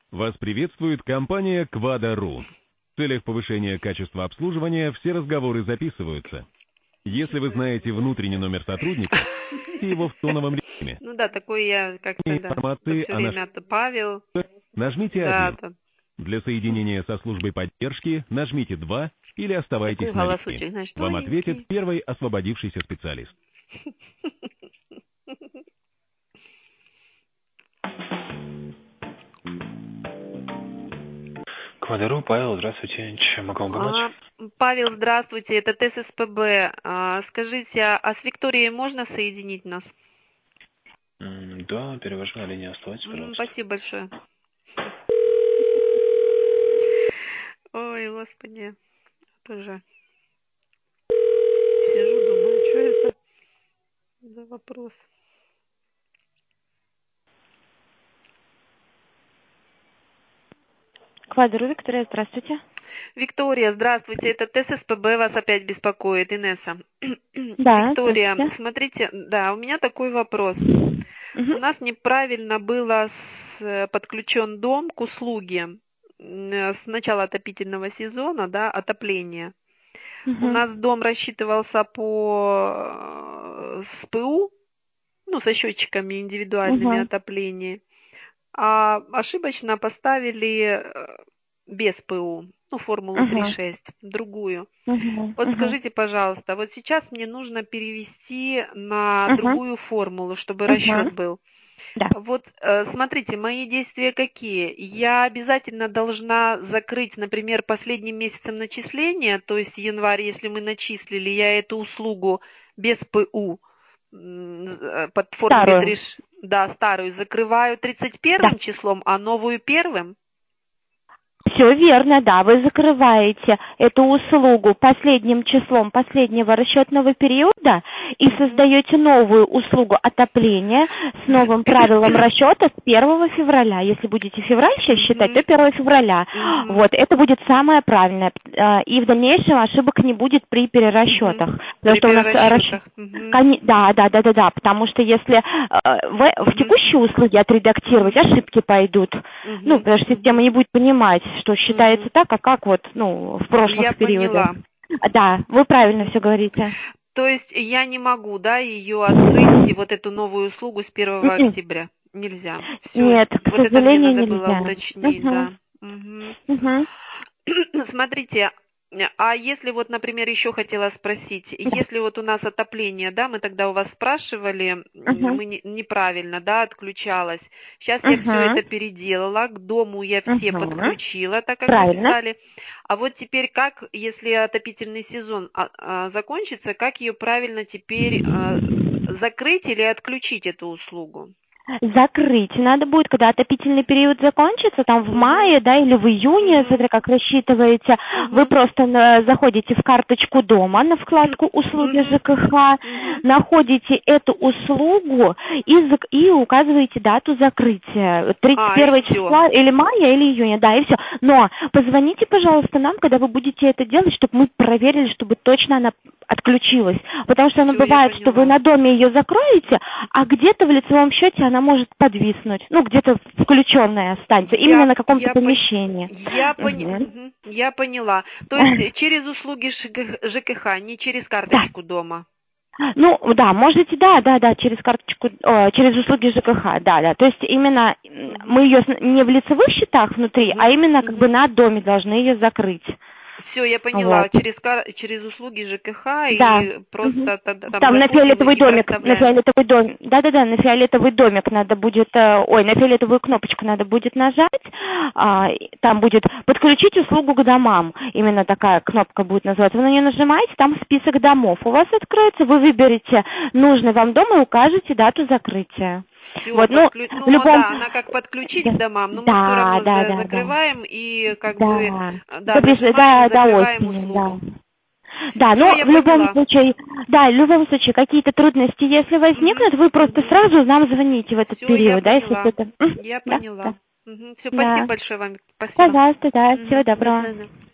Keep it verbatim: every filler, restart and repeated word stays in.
Вас приветствует компания Квада.ру. В целях повышения качества обслуживания все разговоры записываются. Если вы знаете внутренний номер сотрудника, его в тоновом режиме. Ну да, такой я как-то, да, Информации все о время это Павел. Нажмите Да, один. да. Для соединения со службой поддержки нажмите два или оставайтесь Такой на голосочек, линии. знаешь, Вам тоненький. ответит первый освободившийся специалист. Квада.ру, Павел, здравствуйте. Чем могу вам помочь? А, Павел, здравствуйте, это ТССПБ. А, скажите, а с Викторией можно соединить нас? М, Да, перевожу на линию, оставайтесь, М, пожалуйста. Спасибо большое. Ой, господи, тоже сижу, думаю, что это за вопрос. Квада.ру, Виктория, здравствуйте. Виктория, здравствуйте, это ТССПБ вас опять беспокоит, Инесса. Да, Виктория, здравствуйте. смотрите, да, у меня такой вопрос. Мгм. У нас неправильно было с- э, подключен дом к услуге м, э, с начала отопительного сезона, да, отопления. У Мгм. нас дом рассчитывался по э, СПУ, ну, со счетчиками индивидуальными Мгм. отопления, а ошибочно поставили э, без ПУ, ну, формулу три Мгм. шесть, другую. Мгм. Вот Мгм. скажите, пожалуйста, вот сейчас мне нужно перевести на Мгм. другую формулу, чтобы расчет Мгм. был. Да. Вот э, смотрите, мои действия какие? Я обязательно должна закрыть, например, последним месяцем начисления, то есть январь, если мы начислили, я эту услугу без ПУ м, э, под формуле Старую. три, ш- да, старую, закрываю тридцать Да. первым числом, а новую первым? Все верно, да. Вы закрываете эту услугу последним числом последнего расчетного периода и Мгм. создаете новую услугу отопления с новым правилом расчета с первого февраля. Если будете февраль сейчас считать, то Мгм. первого февраля. Мгм. Вот, это будет самое правильное. Э, И в дальнейшем ошибок не будет при Мгм. перерасчетах. Потому При что у нас э, расч- перерасчетах. Мгм. Кони- Да, да, да, да, да, потому что если э, в, в Мгм. текущие услуги отредактировать, Мгм. ошибки пойдут. Ну, Мгм. потому что система Мгм. не будет понимать, что считается Мгм. так, а как вот, ну, в Я прошлых периодах. поняла. А, Да, вы правильно Мгм. все говорите. То есть я не могу, да, ее открыть, и вот эту новую услугу с первого М-м. октября? Нельзя. Все, Нет, к вот это мне сожалению, надо было нельзя. уточнить, Мгм. да. Мгм. Мгм. Смотрите, а если вот, например, еще хотела спросить, Да. если вот у нас отопление, да, мы тогда у вас спрашивали, м, Мгм. мы не- неправильно, да, отключалось. Сейчас я все Мгм. это переделала, к дому я все Мгм. подключила, так как вы Правильно. писали. А вот теперь как, если отопительный сезон а, а, закончится, как ее правильно теперь а, закрыть или отключить эту услугу? Закрыть надо будет, когда отопительный период закончится, там в Угу, мае, да, или в июне, угу, смотря как рассчитываете, вы угу, просто на- заходите в карточку дома на вкладку «Услуги угу, ЖКХ», угу. находите эту услугу и, зак- и указываете дату закрытия, тридцать А, и первого все. числа или мая, или июня, да, и все. Но позвоните, пожалуйста, нам, когда вы будете это делать, чтобы мы проверили, чтобы точно она отключилась. Потому что оно Все, я бывает, что вы поняла. на доме ее закроете, а где-то в лицевом счете она может подвиснуть. Ну, где-то включенная останется, именно Я, на каком-то я, пон- помещении. я, пони- Мгм. мгм, я поняла. То есть э, через услуги ЖК ЖКХ, не через Да. карточку дома. Ну, да, можете, да, да, да, через карточку, э, через услуги ЖКХ, да, да. То есть именно м, Угу, мы ее не в лицевых счетах внутри, а угу, именно как бы угу. на доме должны ее закрыть. Все, я поняла. Вот. Через, кар- через услуги ЖКХ Да. и Мгм. просто тогда там Там на заходим и, фиолетовый и домик, на проставляем. фиолетовый домик, да-да-да, на фиолетовый домик надо будет, э, ой, на фиолетовую кнопочку надо будет нажать, а, и там будет подключить услугу к домам, именно такая кнопка будет называться. Вы на нее нажимаете, там список домов у вас откроется, вы выберете нужный вам дом и укажете дату закрытия. Все, Вот, ну, подклю... в ну любом... да, она как подключить к домам, но мы все Да, равно да, за- да, да, закрываем и как бы, да, э, да, до, ближ- нажимаем и до, до закрываем осени, да. услугу. Да, Все, но я в любом поняла. случае, да, в любом случае, какие-то трудности, если Угу, возникнут, вы просто угу. сразу нам звоните в этот Все, я период, да, если поняла. что-то... Мгм. Я Да, да, поняла. Все, спасибо да. большое вам. Спасибо. Пожалуйста, да, всего Мгм, до доброго. свидания.